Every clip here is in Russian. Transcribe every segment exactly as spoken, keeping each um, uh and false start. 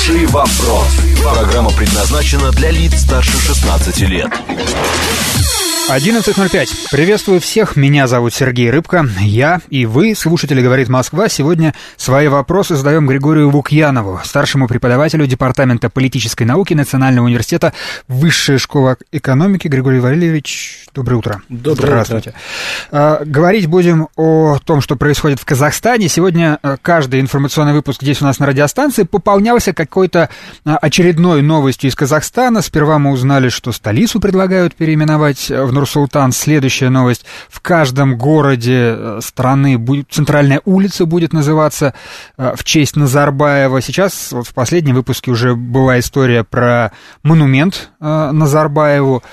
Хороший вопрос. Программа предназначена для лиц старше шестнадцати лет. одиннадцать ноль пять. Приветствую всех, меня зовут Сергей Рыбко. Я и вы, слушатели «Говорит Москва», сегодня свои вопросы задаем Григорию Лукьянову, старшему преподавателю Департамента политической науки Национального университета Высшая школа экономики. Григорий Валерьевич, доброе утро. Доброе Здравствуйте. Утро. Говорить будем о том, что происходит в Казахстане. Сегодня каждый информационный выпуск здесь у нас на радиостанции пополнялся какой-то очередной новостью из Казахстана. Сперва мы узнали, что столицу предлагают переименовать в Нур-Султан. Следующая новость: в каждом городе страны будет, центральная улица будет называться в честь Назарбаева. Сейчас вот в последнем выпуске уже была история про монумент Назарбаеву.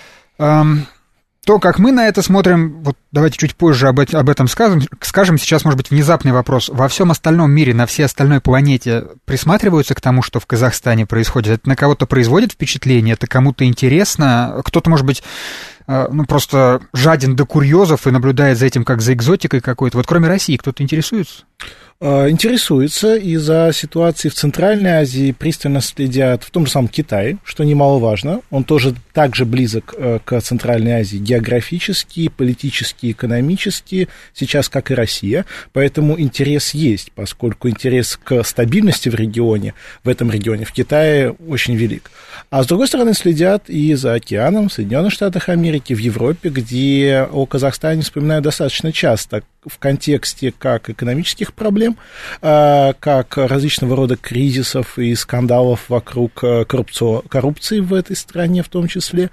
То, как мы на это смотрим, вот давайте чуть позже об, об этом скажем. Скажем, сейчас, может быть, внезапный вопрос. Во всем остальном мире, на всей остальной планете присматриваются к тому, что в Казахстане происходит? Это на кого-то производит впечатление? Это кому-то интересно? Кто-то, может быть, ну, просто жаден до курьезов и наблюдает за этим как за экзотикой какой-то? Вот кроме России кто-то интересуется? Интересуется, и за ситуацией в Центральной Азии пристально следят в том же самом Китае, что немаловажно. Он тоже так же близок к Центральной Азии географически, политически, экономически, сейчас как и Россия. Поэтому интерес есть, поскольку интерес к стабильности в регионе, в этом регионе, в Китае очень велик. А с другой стороны следят и за океаном, в Соединенных Штатах Америки, в Европе, где о Казахстане вспоминают достаточно часто в контексте как экономических проблем, как различного рода кризисов и скандалов вокруг коррупции в этой стране в том числе,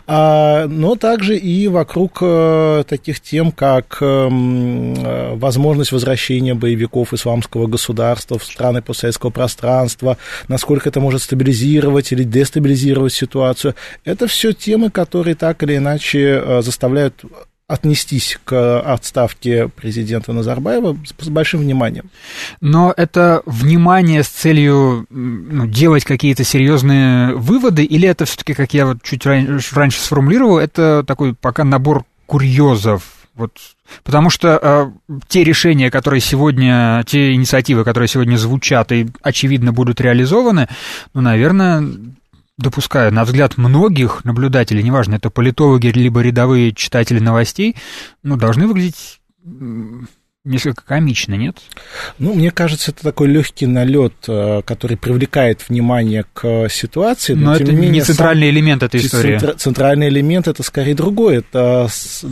но также и вокруг таких тем, как возможность возвращения боевиков исламского государства в страны постсоветского пространства, насколько это может стабилизировать или дестабилизировать ситуацию. Это все темы, которые так или иначе заставляют отнестись к отставке президента Назарбаева с большим вниманием. Но это внимание с целью, ну, делать какие-то серьезные выводы, или это все-таки, как я вот чуть раньше, раньше сформулировал, это такой пока набор курьезов? Вот, потому что э, те решения, которые сегодня, те инициативы, которые сегодня звучат и, очевидно, будут реализованы, ну, наверное, допускаю, на взгляд многих наблюдателей, неважно, это политологи, либо рядовые читатели новостей, ну, должны выглядеть несколько комично, нет? Ну, мне кажется, это такой легкий налет, который привлекает внимание к ситуации. Но, но это не менее, центральный сам... элемент этой истории. Центральный элемент — это скорее другое. Это,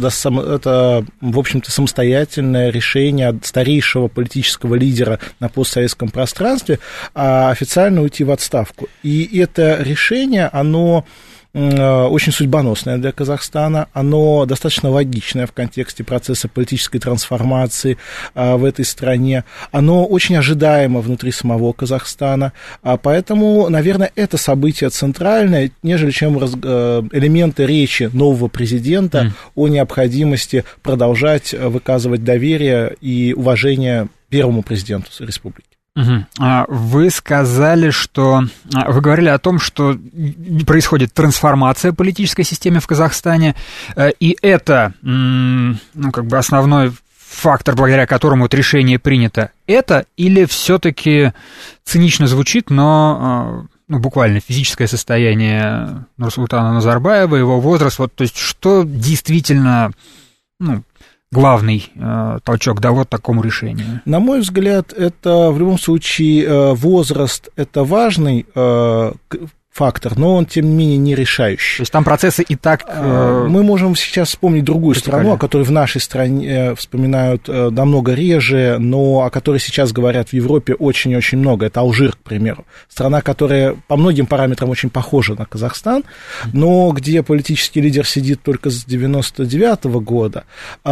это, в общем-то, самостоятельное решение старейшего политического лидера на постсоветском пространстве официально уйти в отставку. И это решение, оно очень судьбоносное для Казахстана, оно достаточно логичное в контексте процесса политической трансформации а, в этой стране, оно очень ожидаемо внутри самого Казахстана, а, поэтому, наверное, это событие центральное, нежели чем раз, элементы речи нового президента mm. о необходимости продолжать выказывать доверие и уважение первому президенту республики. Угу. Вы сказали, что... Вы говорили о том, что происходит трансформация политической системы в Казахстане, и это, ну, как бы основной фактор, благодаря которому вот решение принято. Это или все-таки цинично звучит, но... ну, буквально физическое состояние Нурсултана Назарбаева, его возраст, вот, то есть что действительно, ну, главный э, толчок дало такому решению? На мой взгляд, это в любом случае э, возраст — это важный э, фактор, но он, тем не менее, не решающий. То есть там процессы и так... Э... Мы можем сейчас вспомнить другую страну, о которой в нашей стране вспоминают намного реже, но о которой сейчас говорят в Европе очень-очень много. Это Алжир, к примеру. Страна, которая по многим параметрам очень похожа на Казахстан, но где политический лидер сидит только с девяносто девятого года,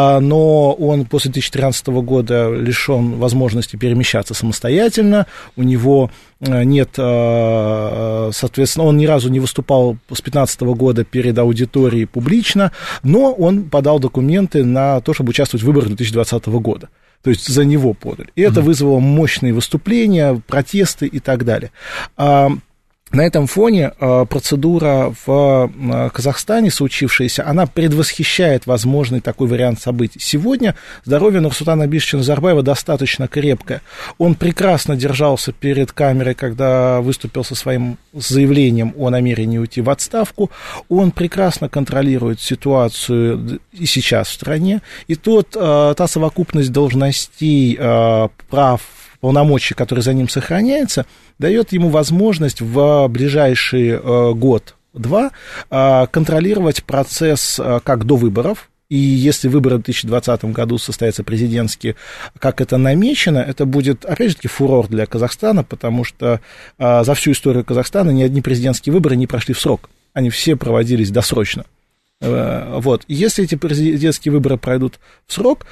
но он после две тысячи тринадцатого года лишен возможности перемещаться самостоятельно, у него нет, соответственно, он ни разу не выступал с две тысячи пятнадцатого года перед аудиторией публично, но он подал документы на то, чтобы участвовать в выборах две тысячи двадцатого года. То есть за него подали. И это вызвало мощные выступления, протесты и так далее. На этом фоне э, процедура в э, Казахстане случившаяся, она предвосхищает возможный такой вариант событий. Сегодня здоровье Нурсултана Абишевича Назарбаева достаточно крепкое. Он прекрасно держался перед камерой, когда выступил со своим заявлением о намерении уйти в отставку. Он прекрасно контролирует ситуацию и сейчас в стране. И тот, э, та совокупность должностей, э, прав, полномочий, которые за ним сохраняются, дает ему возможность в ближайший э, год-два э, контролировать процесс э, как до выборов. И если выборы в две тысячи двадцатом году состоятся президентские, как это намечено, это будет, опять же таки, фурор для Казахстана, потому что э, за всю историю Казахстана ни одни президентские выборы не прошли в срок. Они все проводились досрочно. Вот. Если эти президентские выборы пройдут в срок,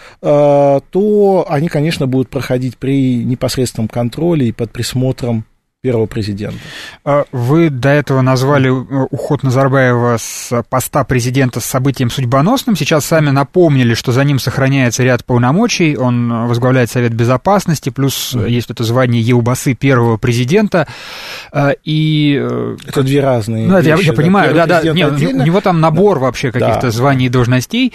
то они, конечно, будут проходить при непосредственном контроле и под присмотром первого президента. Вы до этого назвали уход Назарбаева с поста президента событием судьбоносным. Сейчас сами напомнили, что за ним сохраняется ряд полномочий. Он возглавляет Совет Безопасности, плюс mm. есть это звание Елбасы первого президента. И... Это две разные ну, вещи. Я, я понимаю, да, да. Нет, отдельно. У него там набор да. вообще каких-то да. званий и должностей.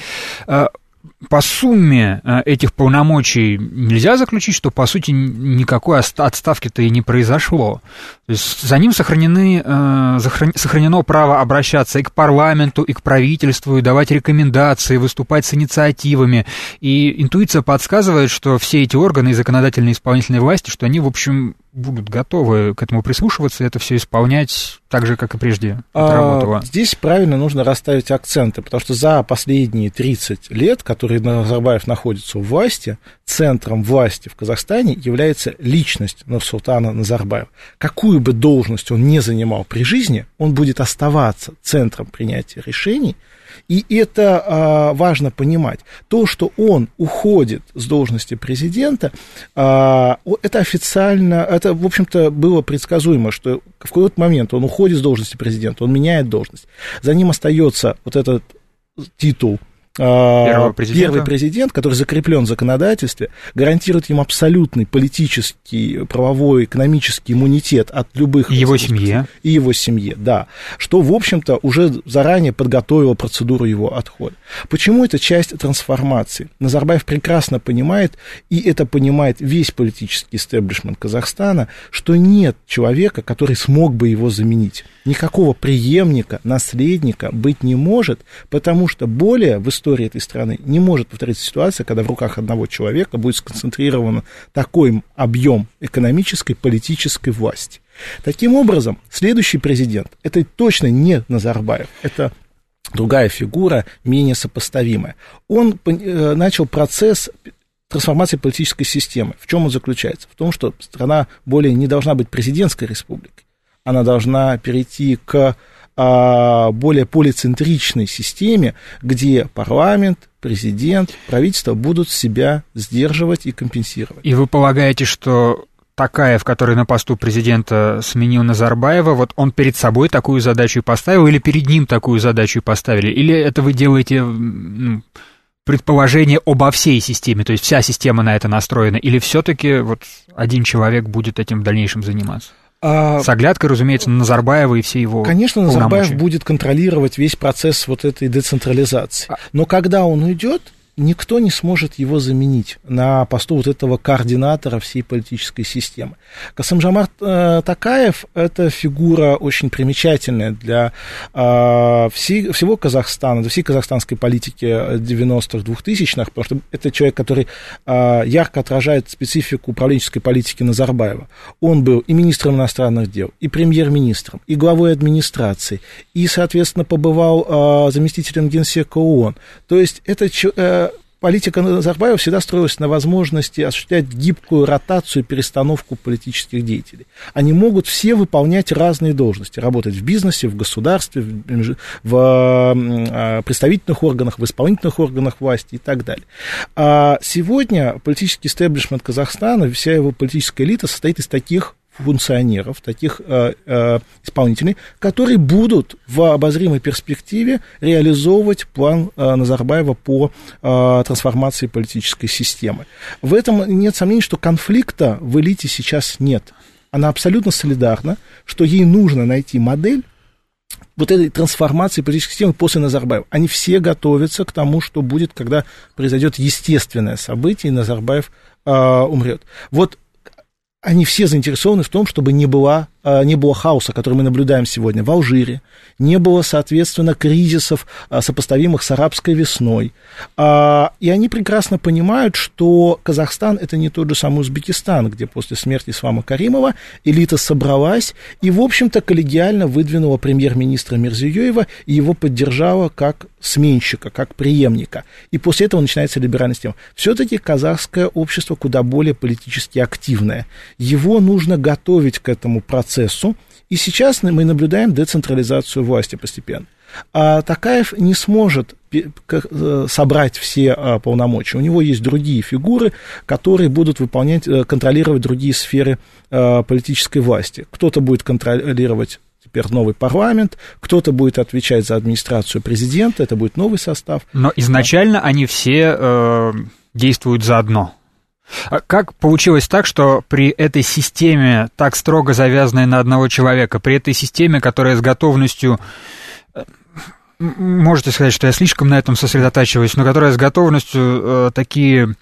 По сумме этих полномочий нельзя заключить, что, по сути, никакой отставки-то и не произошло. То есть за ним сохранены, сохранено право обращаться и к парламенту, и к правительству, и давать рекомендации, выступать с инициативами. И интуиция подсказывает, что все эти органы и законодательные и исполнительные власти, что они, в общем, будут готовы к этому прислушиваться и это все исполнять так же, как и прежде это а, работало. Здесь правильно нужно расставить акценты, потому что за последние тридцать лет, которые Назарбаев находится у власти, центром власти в Казахстане является личность Нурсултана Назарбаева. Какую бы должность он ни занимал при жизни, он будет оставаться центром принятия решений. И это а, важно понимать. То, что он уходит с должности президента, а, это официально, это, в общем-то, было предсказуемо, что в какой-то момент он уходит с должности президента, он меняет должность. За ним остается вот этот титул первый президент, который закреплен в законодательстве, гарантирует им абсолютный политический, правовой, экономический иммунитет от любых... И его семье. И его семье, да. Что, в общем-то, уже заранее подготовило процедуру его отхода. Почему это часть трансформации? Назарбаев прекрасно понимает, и это понимает весь политический истеблишмент Казахстана, что нет человека, который смог бы его заменить. Никакого преемника, наследника быть не может, потому что более в истории этой страны не может повториться ситуация, когда в руках одного человека будет сконцентрирован такой объем экономической, политической власти. Таким образом, следующий президент – это точно не Назарбаев, это другая фигура, менее сопоставимая. Он начал процесс трансформации политической системы. В чем он заключается? В том, что страна более не должна быть президентской республикой. Она должна перейти к а, более полицентричной системе, где парламент, президент, правительство будут себя сдерживать и компенсировать. И вы полагаете, что Такаев, который на посту президента сменил Назарбаева, вот он перед собой такую задачу и поставил, или перед ним такую задачу и поставили? Или это вы делаете... Ну, предположение обо всей системе, то есть вся система на это настроена, или все-таки вот один человек будет этим в дальнейшем заниматься? А... С оглядкой, разумеется, на Назарбаева и все его Конечно, Назарбаев будет контролировать весь процесс вот этой децентрализации. А... Но когда он уйдет, никто не сможет его заменить на посту вот этого координатора всей политической системы. Касым-Жомарт э, Такаев – это фигура очень примечательная для э, всей, всего Казахстана, для всей казахстанской политики девяностых, двухтысячных, потому что это человек, который э, ярко отражает специфику управленческой политики Назарбаева. Он был и министром иностранных дел, и премьер-министром, и главой администрации, и, соответственно, побывал э, заместителем генсека ООН. То есть это э, политика Назарбаева всегда строилась на возможности осуществлять гибкую ротацию и перестановку политических деятелей. Они могут все выполнять разные должности, работать в бизнесе, в государстве, в, в представительных органах, в исполнительных органах власти и так далее. А сегодня политический истеблишмент Казахстана, вся его политическая элита состоит из таких функционеров, таких э, э, исполнителей, которые будут в обозримой перспективе реализовывать план э, Назарбаева по э, трансформации политической системы. В этом нет сомнений, что конфликта в элите сейчас нет. она абсолютно солидарна, что ей нужно найти модель вот этой трансформации политической системы после Назарбаева. Они все готовятся к тому, что будет, когда произойдет естественное событие, и Назарбаев э, умрет. Вот они все заинтересованы в том, чтобы не было, не было хаоса, который мы наблюдаем сегодня в Алжире, не было, соответственно, кризисов, сопоставимых с арабской весной. И они прекрасно понимают, что Казахстан – это не тот же самый Узбекистан, где после смерти Ислама Каримова элита собралась и, в общем-то, коллегиально выдвинула премьер-министра Мирзиёева и его поддержала как сменщика, как преемника. И после этого начинается либеральная система. Все-таки казахское общество куда более политически активное. Его нужно готовить к этому процессу, и сейчас мы наблюдаем децентрализацию власти постепенно. А Токаев не сможет собрать все полномочия. У него есть другие фигуры, которые будут выполнять, контролировать другие сферы политической власти. Кто-то будет контролировать теперь новый парламент, кто-то будет отвечать за администрацию президента, это будет новый состав. Но изначально а. они все э, действуют заодно. Как получилось так, что при этой системе, так строго завязанной на одного человека, при этой системе, которая с готовностью, можете сказать, что я слишком на этом сосредотачиваюсь, но которая с готовностью э, такие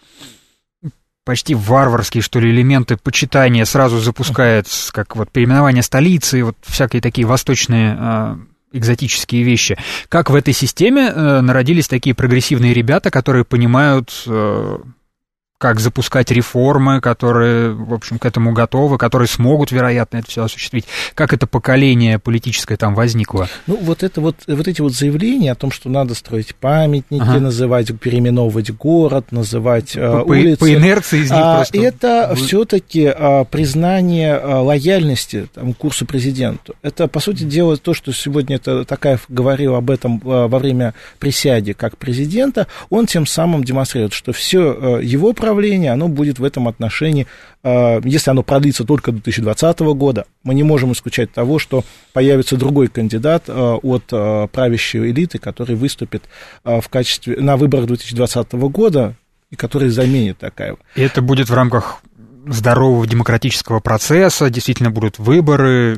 почти варварские, что ли, элементы почитания сразу запускает, как вот переименование столицы и вот всякие такие восточные э, экзотические вещи. Как в этой системе э, народились такие прогрессивные ребята, которые понимают... Э, как запускать реформы, которые, в общем, к этому готовы, которые смогут, вероятно, это все осуществить. Как это поколение политическое там возникло? Ну, вот, это вот, вот эти вот заявления о том, что надо строить памятники, ага. называть, переименовывать город, называть по, улицы. По инерции из них а, просто... Это все-таки а, признание а, лояльности там, курсу президенту. Это, по сути дела, то, что сегодня это Токаев говорил об этом а, во время присяги как президента, он тем самым демонстрирует, что все а, его правление, оно будет в этом отношении, если оно продлится только до две тысячи двадцатого года, мы не можем исключать того, что появится другой кандидат от правящей элиты, который выступит в качестве, на выборах две тысячи двадцатого года и который заменит Токаева. И это будет в рамках здорового демократического процесса, действительно будут выборы?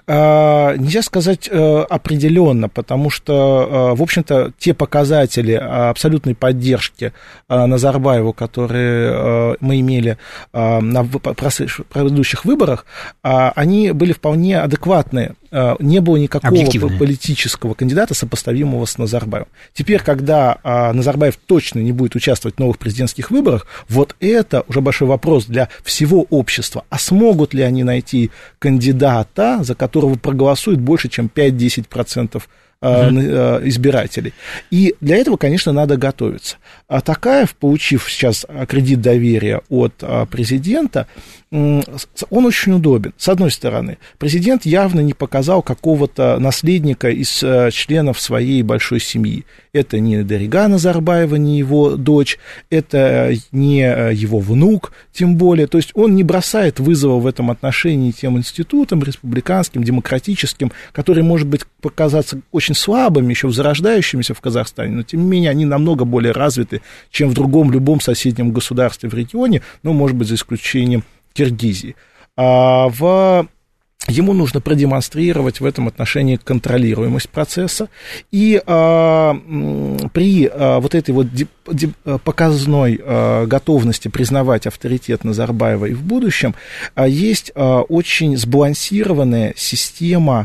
А, нельзя сказать а, определенно, потому что, а, в общем-то, те показатели абсолютной поддержки а, Назарбаеву, которые а, мы имели а, на предыдущих выборах, а, они были вполне адекватные. Не было никакого политического кандидата, сопоставимого с Назарбаевым. Теперь, когда а, Назарбаев точно не будет участвовать в новых президентских выборах, вот это уже большой вопрос для всего общества. А смогут ли они найти кандидата, за которого проголосует больше, чем пять-десять процентов Uh-huh. избирателей. И для этого, конечно, надо готовиться. А Токаев, получив сейчас кредит доверия от президента, он очень удобен. С одной стороны, президент явно не показал какого-то наследника из членов своей большой семьи. Это не Дарига Назарбаева, не его дочь, это не его внук, тем более. То есть он не бросает вызова в этом отношении тем институтам республиканским, демократическим, которые, может быть, показаться очень слабыми, еще зарождающимися в Казахстане, но, тем не менее, они намного более развиты, чем в другом, любом соседнем государстве в регионе, ну, может быть, за исключением Киргизии. А в... Ему нужно продемонстрировать в этом отношении контролируемость процесса, и а, при а, вот этой вот деп, деп, показной а, готовности признавать авторитет Назарбаева и в будущем, а, есть а, очень сбалансированная система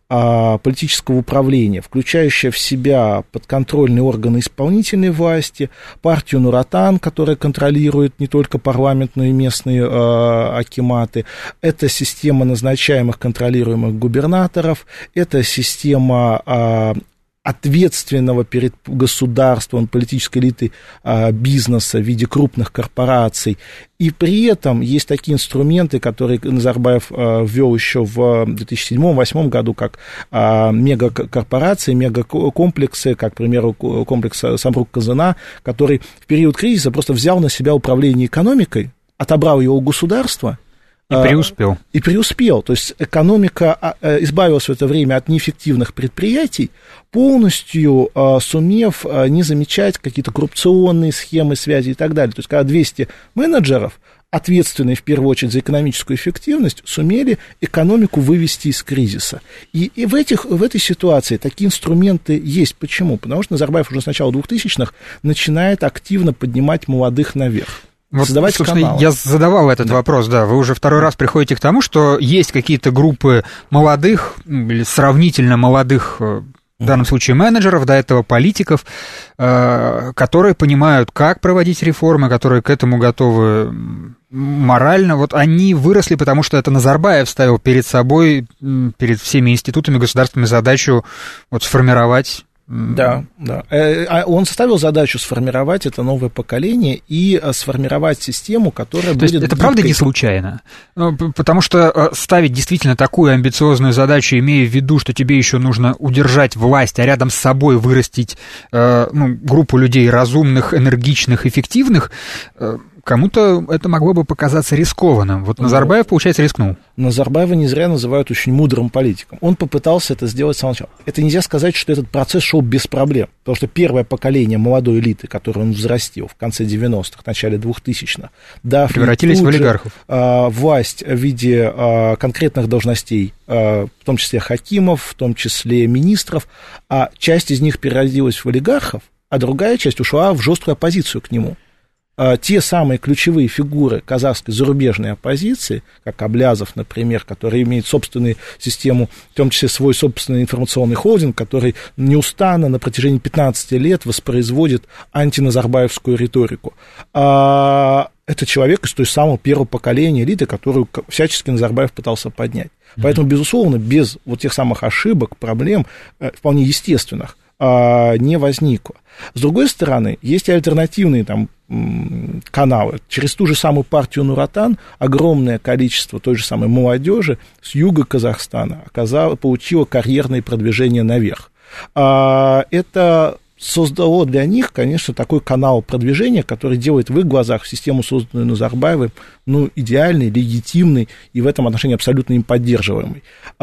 а, политического управления, включающая в себя подконтрольные органы исполнительной власти, партию Нур-Отан, которая контролирует не только парламент, но и местные а, акиматы, это система назначаемых контролируемых губернаторов, это система а, ответственного перед государством, политической элиты а, бизнеса в виде крупных корпораций. И при этом есть такие инструменты, которые Назарбаев а, ввел еще в две тысячи седьмом-две тысячи восьмом году, как а, мегакорпорации, мегакомплексы, как, к примеру, комплекс Самрук-Казына, который в период кризиса просто взял на себя управление экономикой, отобрал его у государства, И преуспел. И преуспел. То есть экономика избавилась в это время от неэффективных предприятий, полностью сумев не замечать какие-то коррупционные схемы, связи и так далее. То есть когда двести менеджеров, ответственные в первую очередь за экономическую эффективность, сумели экономику вывести из кризиса. И, и в, этих, в этой ситуации такие инструменты есть. Почему? Потому что Назарбаев уже с начала двухтысячных начинает активно поднимать молодых наверх. Вот, Создавать собственно, каналы. Я задавал этот да. вопрос, да. Вы уже второй раз приходите к тому, что есть какие-то группы молодых, или сравнительно молодых, в данном случае менеджеров, до этого политиков, которые понимают, как проводить реформы, которые к этому готовы морально. Вот они выросли, потому что это Назарбаев ставил перед собой, перед всеми институтами государственными задачу вот, сформировать. Да, да. Он ставил задачу сформировать это новое поколение и сформировать систему, которая То будет... есть это правда не случайно? Потому что ставить действительно такую амбициозную задачу, имея в виду, что тебе еще нужно удержать власть, а рядом с собой вырастить ну, группу людей разумных, энергичных, эффективных, кому-то это могло бы показаться рискованным. Вот Назарбаев, получается, рискнул. Назарбаева не зря называют очень мудрым политиком. Он попытался это сделать с самого начала. Это нельзя сказать, что этот процесс шел без проблем. Потому что первое поколение молодой элиты, которое он взрастил в конце девяностых, в начале двухтысячных, дав превратились в олигархов. А, власть в виде а, конкретных должностей, а, в том числе хакимов, в том числе министров, а часть из них переродилась в олигархов, а другая часть ушла в жесткую оппозицию к нему. Те самые ключевые фигуры казахской зарубежной оппозиции, как Аблязов, например, который имеет собственную систему, в том числе свой собственный информационный холдинг, который неустанно на протяжении пятнадцати лет воспроизводит антиназарбаевскую риторику. Это человек из той самой первого поколения элиты, которую всячески Назарбаев пытался поднять. Поэтому, безусловно, без вот тех самых ошибок, проблем, вполне естественных, не возникло. С другой стороны, есть и альтернативные там каналы. Через ту же самую партию Нур-Отан огромное количество той же самой молодежи с юга Казахстана оказало, получило карьерное продвижение наверх. Это создало для них, конечно, такой канал продвижения, который делает в их глазах систему, созданную Назарбаевым, ну, идеальной, легитимной и в этом отношении абсолютно им поддерживаемой.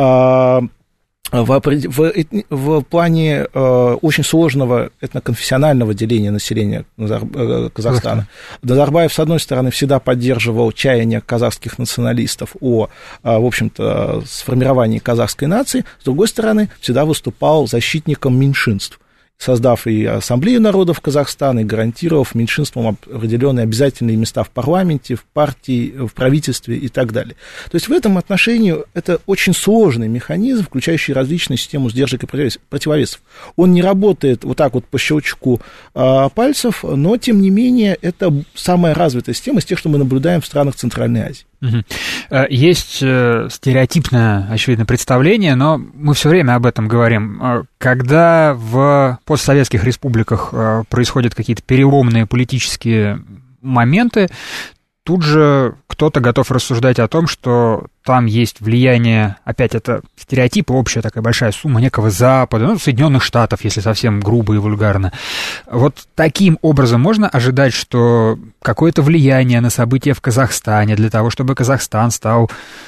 В, в, в плане э, очень сложного этноконфессионального деления населения Назар, э, Казахстана Назарбаев, с одной стороны, всегда поддерживал чаяния казахских националистов о, э, в общем-то, сформировании казахской нации, с другой стороны, всегда выступал защитником меньшинств, создав и Ассамблею народов Казахстана, и гарантировав меньшинствам определенные обязательные места в парламенте, в партии, в правительстве и так далее. То есть в этом отношении это очень сложный механизм, включающий различные системы сдержек и противовесов. Он не работает вот так вот по щелчку а, пальцев, но, тем не менее, это самая развитая система из тех, что мы наблюдаем в странах Центральной Азии. Есть стереотипное, очевидно, представление, но мы все время об этом говорим. Когда в постсоветских республиках происходят какие-то переломные политические моменты, тут же кто-то готов рассуждать о том, что там есть влияние, опять это стереотип, общая такая большая сумма некого Запада, ну, Соединенных Штатов, если совсем грубо и вульгарно. Вот таким образом можно ожидать, что какое-то влияние на события в Казахстане для того, чтобы Казахстан стал,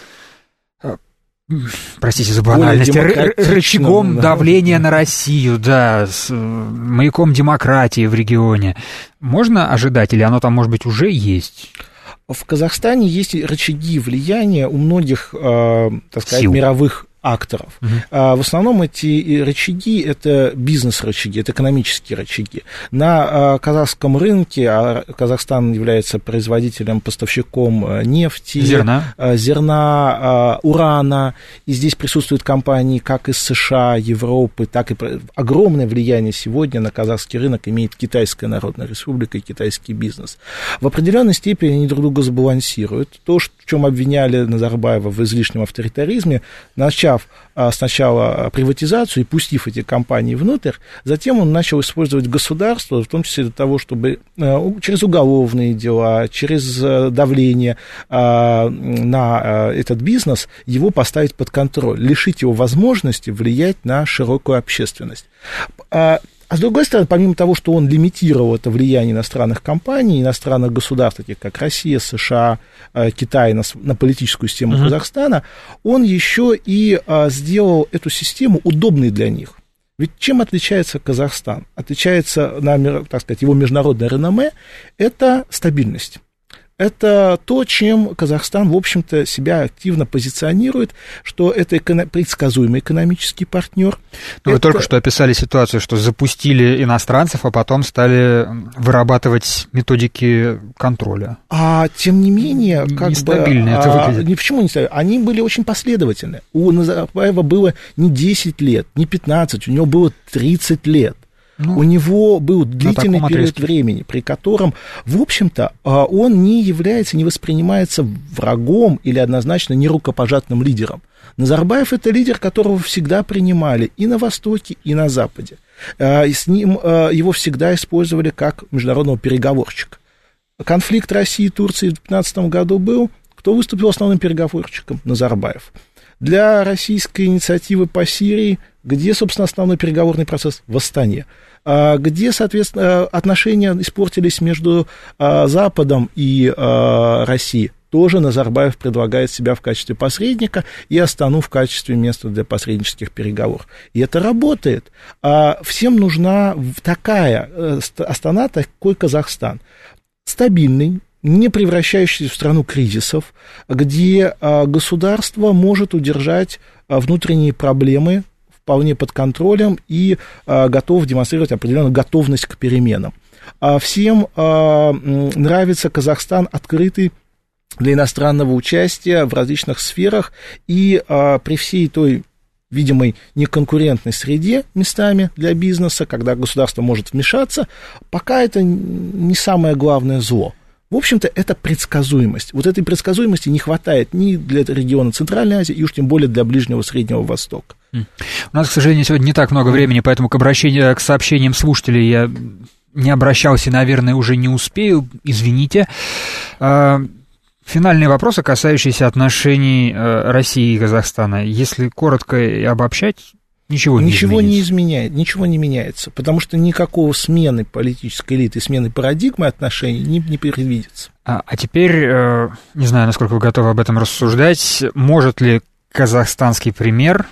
простите за банальность, рычагом да. давления на Россию, да, с маяком демократии в регионе. Можно ожидать, или оно там, может быть, уже есть? В Казахстане есть рычаги влияния у многих, э, так сказать, Сил. мировых акторов. Угу. А в основном эти рычаги – это бизнес-рычаги, это экономические рычаги. На казахском рынке, а Казахстан является производителем, поставщиком нефти, зерна, зерна урана, и здесь присутствуют компании как из США, Европы, так и огромное влияние сегодня на казахский рынок имеет Китайская Народная Республика и китайский бизнес. В определенной степени они друг друга сбалансируют. То, в чем обвиняли Назарбаева в излишнем авторитаризме, начав сначала приватизацию и пустив эти компании внутрь, затем он начал использовать государство, в том числе для того, чтобы через уголовные дела, через давление на этот бизнес его поставить под контроль, лишить его возможности влиять на широкую общественность. А с другой стороны, помимо того, что он лимитировал это влияние иностранных компаний, иностранных государств, таких как Россия, США, Китай, на, на политическую систему uh-huh. Казахстана, он еще и а, сделал эту систему удобной для них. Ведь чем отличается Казахстан? Отличается, на, так сказать, его международное реноме – это стабильность. Это то, чем Казахстан, в общем-то, себя активно позиционирует, что это эко- предсказуемый экономический партнер. Но это... Вы только что описали ситуацию, что запустили иностранцев, а потом стали вырабатывать методики контроля. А тем не менее, как нестабильно бы, это а, выглядит. Не почему нестабильно? Они были очень последовательны. У Назарбаева было не десять лет, не пятнадцать, у него было тридцать лет. Ну, у него был длительный период отрезке. времени, при котором, в общем-то, он не является, не воспринимается врагом или однозначно нерукопожатным лидером. Назарбаев – это лидер, которого всегда принимали и на Востоке, и на Западе. И с ним его всегда использовали как международного переговорщика. Конфликт России и Турции в две тысячи пятнадцатом году был. Кто выступил основным переговорщиком? Назарбаев. Для российской инициативы по Сирии, где, собственно, основной переговорный процесс? В Астане. Где, соответственно, отношения испортились между Западом и Россией? Тоже Назарбаев предлагает себя в качестве посредника и Астану в качестве места для посреднических переговоров. И это работает. Всем нужна такая Астана, такой Казахстан. Стабильный, не превращающийся в страну кризисов, где государство может удержать внутренние проблемы вполне под контролем и а, готов демонстрировать определенную готовность к переменам. А всем а, нравится Казахстан открытый для иностранного участия в различных сферах, и а, при всей той видимой неконкурентной среде местами для бизнеса, когда государство может вмешаться, пока это не самое главное зло. В общем-то, это предсказуемость. Вот этой предсказуемости не хватает ни для региона Центральной Азии, и уж тем более для Ближнего и Среднего Востока. У нас, к сожалению, сегодня не так много времени, поэтому к обращению, к сообщениям слушателей я не обращался и, наверное, уже не успею, извините. Финальные вопросы, касающиеся отношений России и Казахстана. Если коротко и обобщать, ничего не ничего изменится. не изменяет, ничего не меняется, потому что никакого смены политической элиты, смены парадигмы отношений не, не предвидится. А, а теперь, не знаю, насколько вы готовы об этом рассуждать, может ли казахстанский пример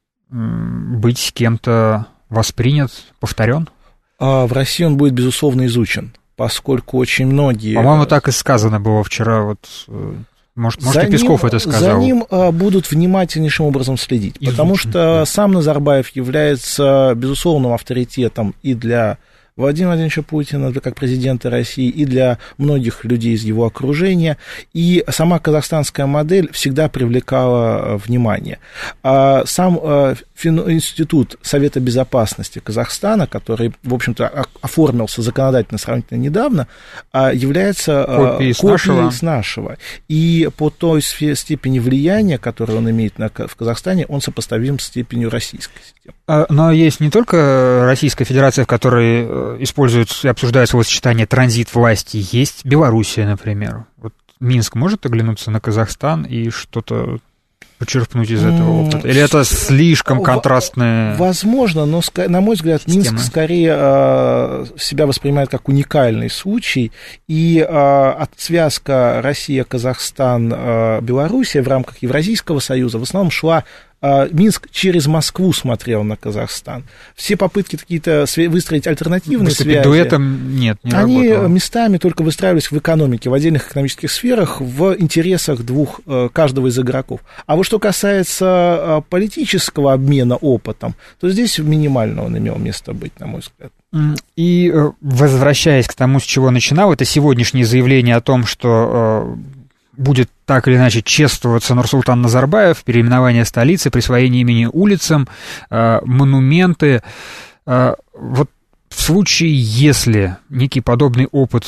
быть кем-то воспринят, повторен? А в России он будет, безусловно, изучен, поскольку очень многие... По-моему, так и сказано было вчера, вот... Может, может и Песков ним, это сказал. За ним а, будут внимательнейшим образом следить, Изучен, потому что да. сам Назарбаев является безусловным авторитетом и для Владимира Владимировича Путина, как президента России, и для многих людей из его окружения, и сама казахстанская модель всегда привлекала внимание. А сам институт Совета Безопасности Казахстана, который, в общем-то, оформился законодательно сравнительно недавно, является копией с, копией с нашего. И по той степени влияния, которое он имеет на, в Казахстане, он сопоставим с степенью российской системы. Но есть не только Российская Федерация, в которой используется и обсуждается словосочетание «транзит власти», есть Белоруссия, например. Вот Минск может оглянуться на Казахстан и что-то почерпнуть из этого опыта? Или это слишком контрастное? Возможно, но, на мой взгляд, система. Минск скорее себя воспринимает как уникальный случай, и связка Россия-Казахстан-Белоруссия в рамках Евразийского союза в основном шла. Минск через Москву смотрел на Казахстан. Все попытки какие-то выстроить альтернативные связи... дуэтом нет, не Они работало. местами только выстраивались в экономике, в отдельных экономических сферах, в интересах двух, каждого из игроков. А вот что касается политического обмена опытом, то здесь минимально он имел место быть, на мой взгляд. И возвращаясь к тому, с чего начинал, это сегодняшнее заявление о том, что будет так или иначе чествоваться Нурсултан Назарбаев, переименование столицы, присвоение имени улицам, монументы. Вот в случае, если некий подобный опыт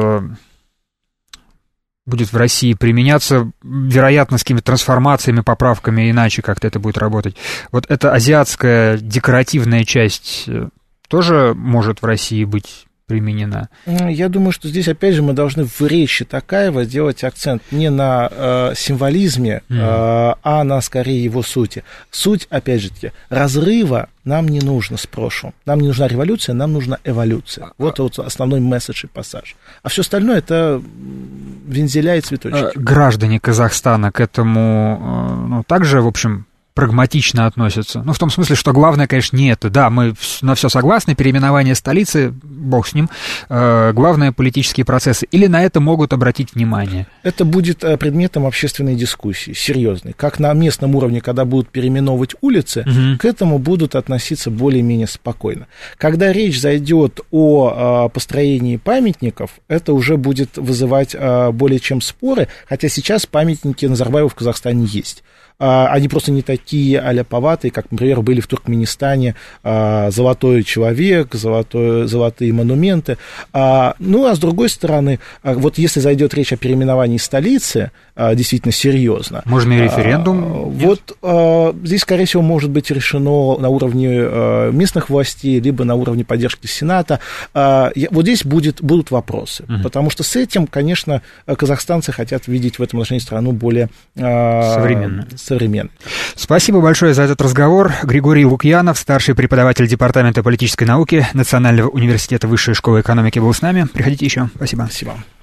будет в России применяться, вероятно, с какими-то трансформациями, поправками, иначе как-то это будет работать, вот эта азиатская декоративная часть тоже может в России быть применена? Я думаю, что здесь, опять же, мы должны в речи Токаева сделать акцент не на э, символизме, mm. э, а на, скорее, его сути. Суть, опять же, разрыва нам не нужно с прошлым. Нам не нужна революция, нам нужна эволюция. Вот, вот основной месседж и пассаж. А все остальное — это вензеля и цветочки. Граждане Казахстана к этому, ну, также, в общем, прагматично относятся? Ну, в том смысле, что главное, конечно, не это. Да, мы на все согласны, переименование столицы, бог с ним. Главное — политические процессы. Или на это могут обратить внимание? Это будет предметом общественной дискуссии, серьезной. Как на местном уровне, когда будут переименовывать улицы, угу. к этому будут относиться более-менее спокойно. Когда речь зайдет о построении памятников, это уже будет вызывать более чем споры, хотя сейчас памятники Назарбаеву в Казахстане есть. Они просто не такие аляповатые, как, например, были в Туркменистане «Золотой человек», золотой, «Золотые монументы». Ну, а с другой стороны, вот если зайдет речь о переименовании столицы, действительно серьезно. Можно и референдум? Вот здесь, скорее всего, может быть решено на уровне местных властей, либо на уровне поддержки Сената. Вот здесь будет, будут вопросы, угу. потому что с этим, конечно, казахстанцы хотят видеть в этом отношении страну более современную. современной. Спасибо большое за этот разговор. Григорий Лукьянов, старший преподаватель Департамента политической науки Национального университета Высшей школы экономики, был с нами. Приходите еще. Спасибо. Спасибо.